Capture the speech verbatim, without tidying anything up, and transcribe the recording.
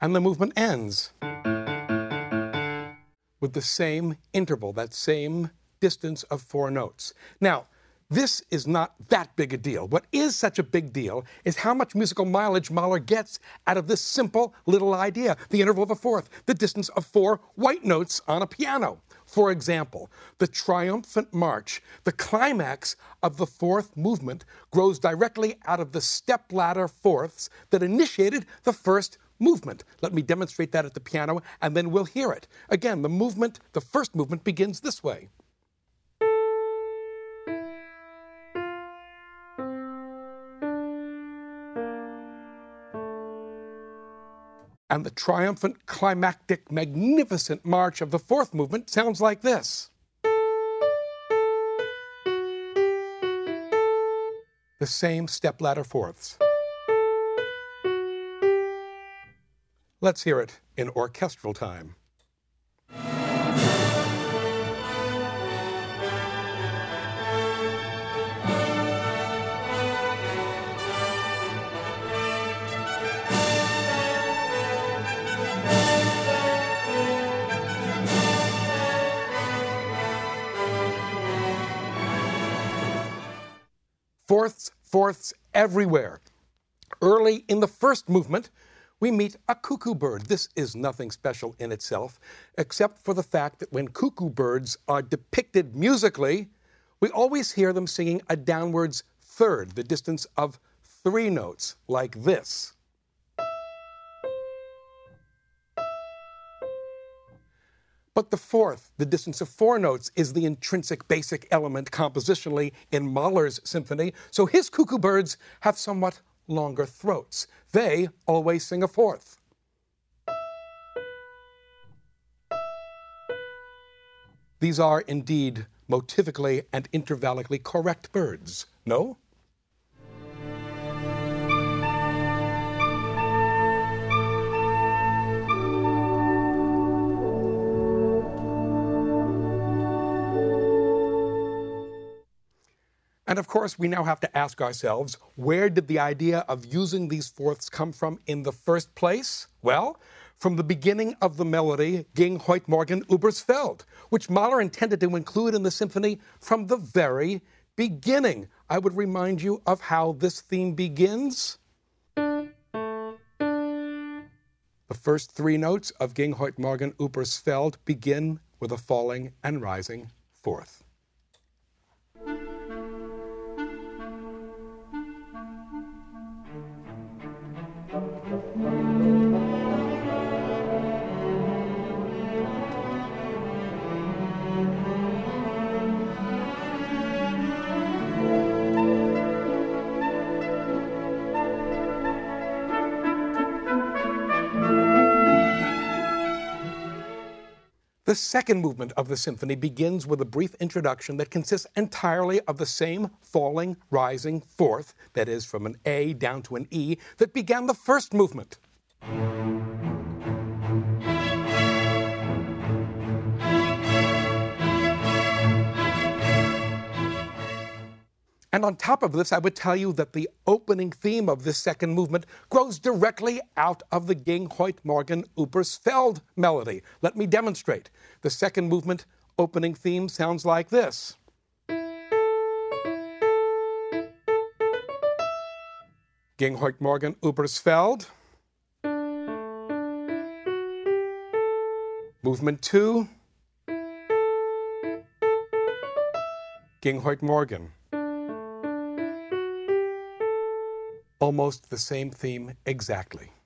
And the movement ends with the same interval, that same distance of four notes. Now, this is not that big a deal. What is such a big deal is how much musical mileage Mahler gets out of this simple little idea, the interval of a fourth, the distance of four white notes on a piano. For example, the triumphant march, the climax of the fourth movement, grows directly out of the step-ladder fourths that initiated the first movement. Let me demonstrate that at the piano, and then we'll hear it. Again, the movement, the first movement begins this way. And the triumphant, climactic, magnificent march of the fourth movement sounds like this. The same step-ladder fourths. Let's hear it in orchestral time. Fourths, fourths everywhere. Early in the first movement, we meet a cuckoo bird. This is nothing special in itself, except for the fact that when cuckoo birds are depicted musically, we always hear them singing a downwards third, the distance of three notes, like this. But the fourth, the distance of four notes, is the intrinsic basic element compositionally in Mahler's symphony, so his cuckoo birds have somewhat longer throats. They always sing a fourth. These are indeed motivically and intervallically correct birds, no? And of course, we now have to ask ourselves, where did the idea of using these fourths come from in the first place? Well, from the beginning of the melody, Ging heute Morgen übers Feld, which Mahler intended to include in the symphony from the very beginning. I would remind you of how this theme begins. The first three notes of Ging heute Morgen übers Feld begin with a falling and rising fourth. The second movement of the symphony begins with a brief introduction that consists entirely of the same falling, rising fourth, that is, from an A down to an E, that began the first movement. And on top of this, I would tell you that the opening theme of this second movement grows directly out of the Ging heute Morgen übers Feld melody. Let me demonstrate. The second movement opening theme sounds like this. Ging heute Morgen übers Feld. Movement two. Ging heute Morgen. Almost the same theme exactly.